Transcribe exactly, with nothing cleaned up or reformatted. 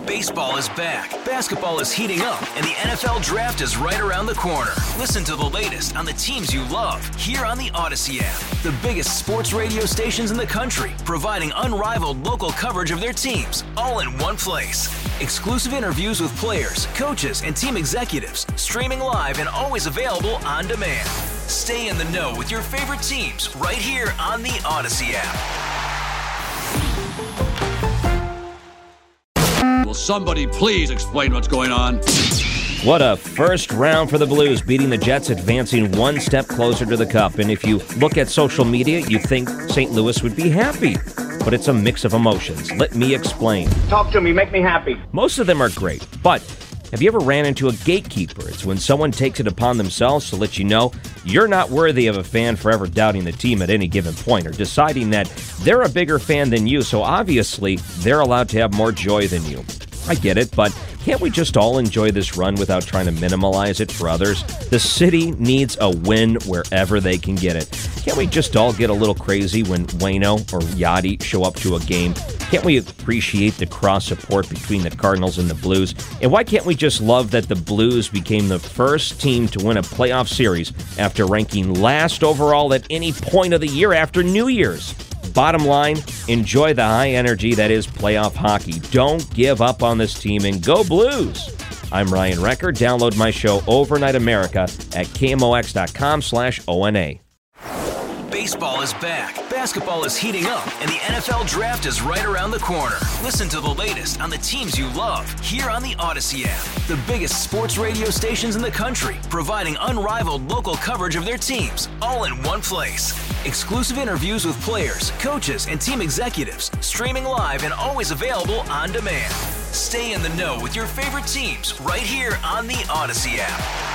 Baseball is back, basketball is heating up, and the N F L Draft is right around the corner. Listen to the latest on the teams you love here on the Odyssey app. The biggest sports radio stations in the country, providing unrivaled local coverage of their teams, all in one place. Exclusive interviews with players, coaches, and team executives, streaming live and always available on demand. Stay in the know with your favorite teams right here on the Odyssey app. Will somebody please explain what's going on? What a first round for the Blues, beating the Jets, advancing one step closer to the Cup. And if you look at social media, you think Saint Louis would be happy. But it's a mix of emotions. Let me explain. Talk to me, make me happy. Most of them are great, but have you ever ran into a gatekeeper? It's when someone takes it upon themselves to let you know you're not worthy of a fan forever doubting the team at any given point or deciding that they're a bigger fan than you, so obviously they're allowed to have more joy than you. I get it, but can't we just all enjoy this run without trying to minimalize it for others? The city needs a win wherever they can get it. Can't we just all get a little crazy when Waino or Yachty show up to a game? Can't we appreciate the cross support between the Cardinals and the Blues? And why can't we just love that the Blues became the first team to win a playoff series after ranking last overall at any point of the year after New Year's? Bottom line, enjoy the high energy that is playoff hockey. Don't give up on this team and go Blues. I'm Ryan Recker. Download my show Overnight America at kmox.com slash ONA. Baseball is back, basketball is heating up, and the N F L Draft is right around the corner. Listen to the latest on the teams you love here on the Odyssey app. The biggest sports radio stations in the country, providing unrivaled local coverage of their teams, all in one place. Exclusive interviews with players, coaches, and team executives, streaming live and always available on demand. Stay in the know with your favorite teams right here on the Odyssey app.